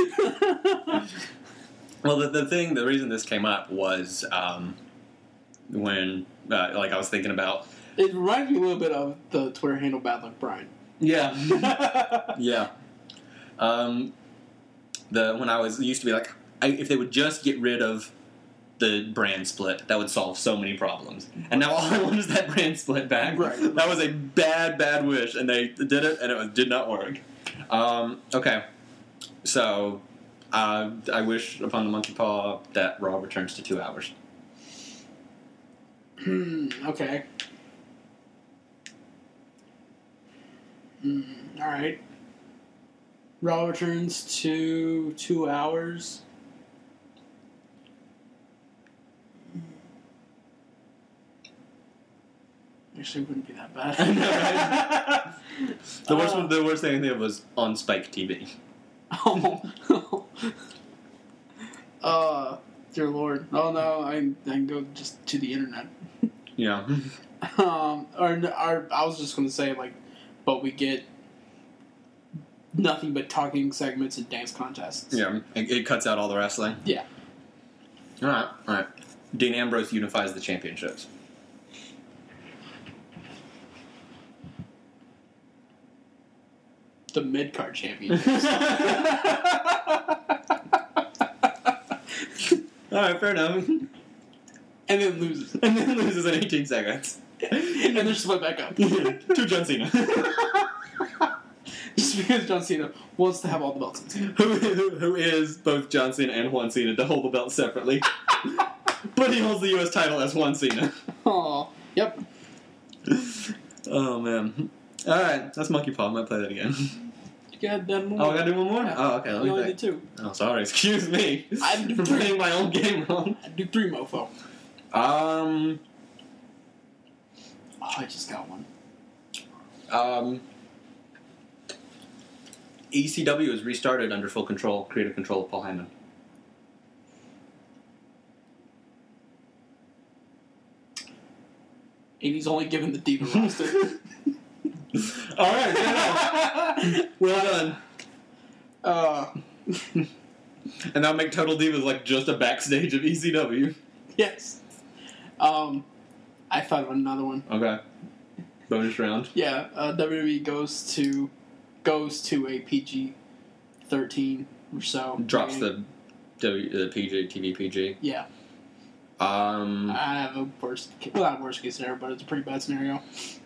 well, the the thing, the reason this came up was um, when uh, like I was thinking about. It reminds me a little bit of the Twitter handle Bad Luck Brian. Yeah. yeah. Um, the when I was used to be like, I, if they would just get rid of the brand split, that would solve so many problems. And now all I want is that brand split back. Right. That was a bad, bad wish, and they did it, and it was, did not work. Um, okay. So, uh, I wish upon the monkey paw that Raw returns to two hours. Hmm. Okay. Mm, all right. Raw returns to two hours. Actually, it wouldn't be that bad. I know, right? The worst, Uh, the worst thing I did was on Spike T V. Oh. uh, dear Lord. Oh no, I I can go just to the internet. Yeah. Um, or, or I was just gonna say like, but we get nothing but talking segments and dance contests. Yeah. It, it cuts out all the wrestling. Yeah. All right. All right. Dean Ambrose unifies the championships. The mid card champion. All right, fair enough. And then loses. And then loses in eighteen seconds. And then split back up. To John Cena. Just because John Cena wants to have all the belts. who, who, who is both John Cena and Juan Cena to hold the belt separately. But he holds the U S title as Juan Cena. Oh, yep. Oh, man. All right, that's Monkey Paw. I might play that again. You got done one Oh, more. I gotta do one more? Yeah. Oh, okay. Let You me only think. did two. Oh, sorry. Excuse me. I did For three. playing my own game wrong. I'd do three, mofo. Um... Oh, I just got one. Um... E C W is restarted under full control, creative control of Paul Heyman. And he's only given the Diva roster. All right, fair enough. Well done. Uh, And that'll make Total Divas like just a backstage of E C W. yes. Um, I thought of another one. Okay. Bonus round. Yeah, uh, W W E goes to goes to a P G thirteen or so. Drops rating. the W the P G T V P G. Yeah. Um. I have a worst, well, not worst case scenario, but it's a pretty bad scenario.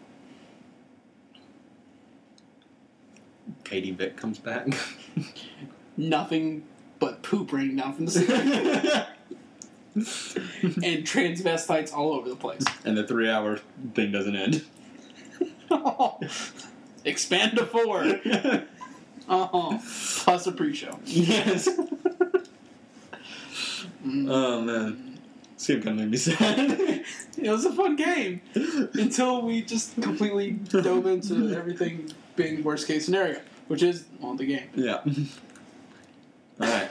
Katie Vick comes back. Nothing but poop raining down from the ceiling. And transvestites all over the place. And the three-hour thing doesn't end. Expand to four. Uh-huh. Plus a pre-show. Yes. Mm. Oh man, Steve kind of made me sad. It was a fun game until we just completely dove into everything being worst case scenario, which is well the game. Yeah. All right.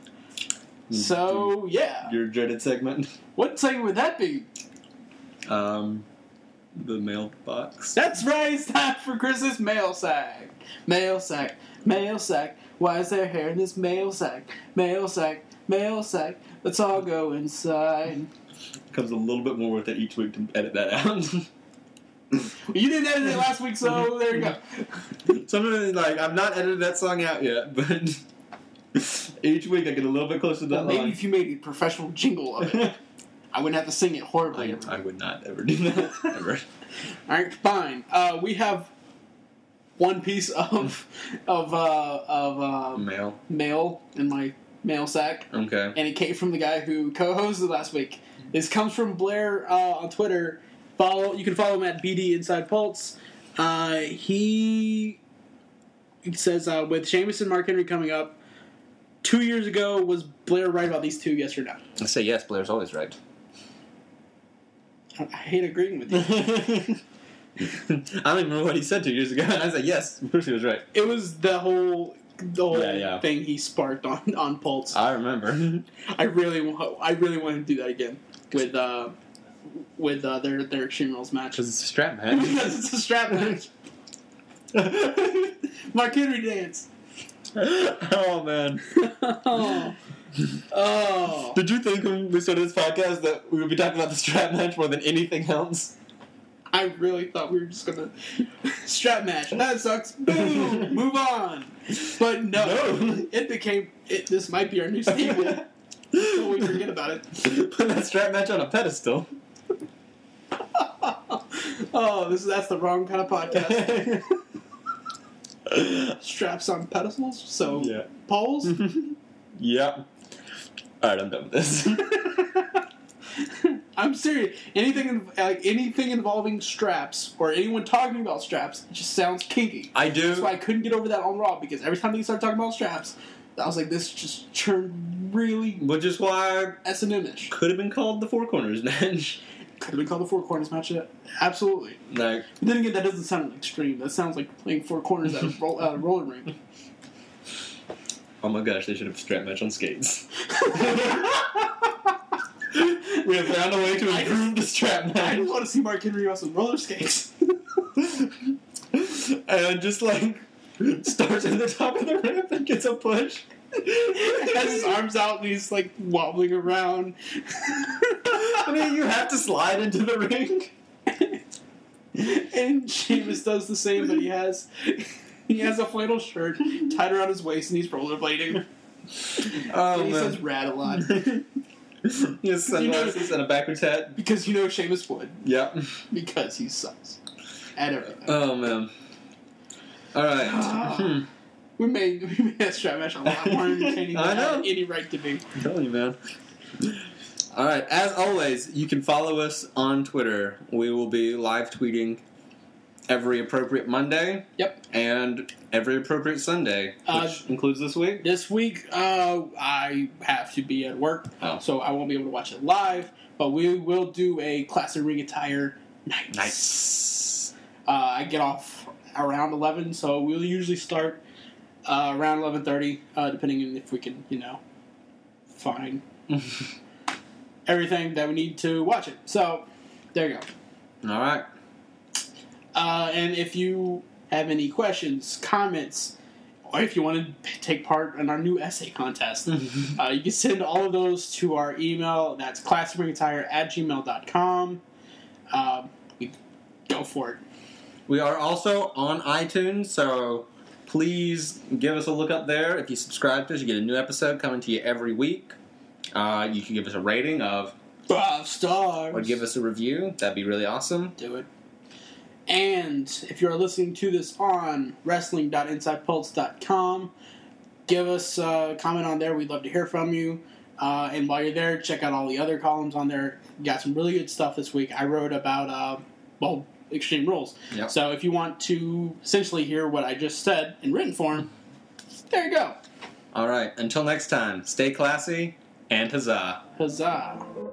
So yeah, Your dreaded segment. what segment would that be? Um, the mailbox. That's right. It's time for Chris's mail sack. Mail sack. Mail sack. Why is there hair in this mail sack? Mail sack. Mail sack. Let's all go inside. Comes a little bit more worth it each week to edit that out. You didn't edit it last week, so there you go. Sometimes, like, I've not edited that song out yet, but each week I get a little bit closer to that Well, maybe line. if you made a professional jingle of it, I wouldn't have to sing it horribly. I, I would not ever do that, ever. All right, fine. Uh, we have one piece of of uh, of uh, Mail. mail in my mail sack. Okay. And it came from the guy who co-hosted last week. This comes from Blair uh, on Twitter. Follow You can follow him at B D Inside Pulse. Uh, he, he says, uh, with Sheamus and Mark Henry coming up, two years ago, was Blair right about these two, yes or no? I say yes, Blair's always right. I, I hate agreeing with you. I don't even remember what he said two years ago, and I said yes, of course he was right. It was the whole... The whole Yeah, yeah. thing he sparked on, on Pulse. I remember. I really want. I really want him to do that again with uh, with uh, their their Extreme Rules match. Because it's a strap match. Because it's a strap match. Mark Henry dance. Oh, man. oh. oh. Did you think when we started this podcast that we would be talking about the strap match more than anything else? I really thought we were just gonna strap match. That sucks. Boom. Move on. But no, No. it became. It, this might be our new staple. So we forget about it. Put that strap match on a pedestal. Oh, this is that's the wrong kind of podcast. Straps on pedestals, so Yeah. poles. Yep. Alright, I'm done with this. I'm serious. Anything in- like anything involving straps or anyone talking about straps, it just sounds kinky. I do. That's why I couldn't get over that on Raw because every time they start talking about straps, I was like, this just turned really Which is why S and M-ish. could have been called the Four Corners match. Could have been called the Four Corners match. Yeah, absolutely. Like, But then again, that doesn't sound extreme. That sounds like playing four corners at a, roll, at a roller rink. oh my gosh, they should have a strap match on skates. We have found a way to improve the strap I match. just want to see Mark Henry wrestle roller skates. And just like starts at the top of the ramp and gets a push. Has his arms out and he's like wobbling around. I mean, you have to slide into the ring. And Sheamus does the same, but he has he has a flannel shirt tied around his waist and he's rollerblading. Oh, And he man. says "rat" a lot He has sunglasses and a backwards hat. because you know Sheamus would Yep. because he sucks at everything. Oh, man. All right. Hmm. we made we made that strap match a lot more entertaining than I it know. had any right to be. I'm telling you, man. All right. As always, you can follow us on Twitter. We will be live tweeting every appropriate Monday. Yep. And every appropriate Sunday, which Uh, includes this week. This week, uh, I have to be at work, Oh. so I won't be able to watch it live. But we will do a classic ring attire night. Nice. Uh, I get off around eleven, so we'll usually start uh, around eleven thirty, uh, depending on if we can, you know, find everything that we need to watch it. So there you go. All right. Uh, and if you have any questions, comments, or if you want to take part in our new essay contest, uh, you can send all of those to our email. That's classicringattire at gmail dot com. Uh, go for it. We are also on iTunes, so please give us a look up there. If you subscribe to us, you get a new episode coming to you every week. Uh, you can give us a rating of, Five stars. or give us a review. That'd be really awesome. Do it. And if you're listening to this on wrestling dot inside pulse dot com, give us a comment on there. We'd love to hear from you. Uh, and while you're there, check out all the other columns on there. Got some really good stuff this week. I wrote about, uh, well, Extreme Rules. Yep. So if you want to essentially hear what I just said in written form, there you go. All right. Until next time, stay classy and huzzah. Huzzah.